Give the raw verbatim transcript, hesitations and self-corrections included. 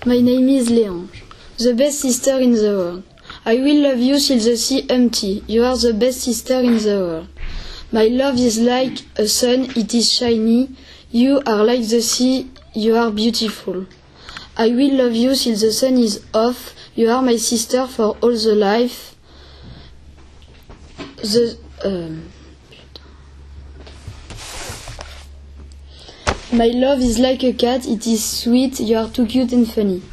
My name is Léange, the best sister in the world. I will love you till the sea empty. You are the best sister in the world. My love is like a sun, it is shiny. You are like the sea, you are beautiful. I will love you till the sun is off. You are my sister for all the life. The... Um, My love is like a cat, it is sweet, you are too cute and funny.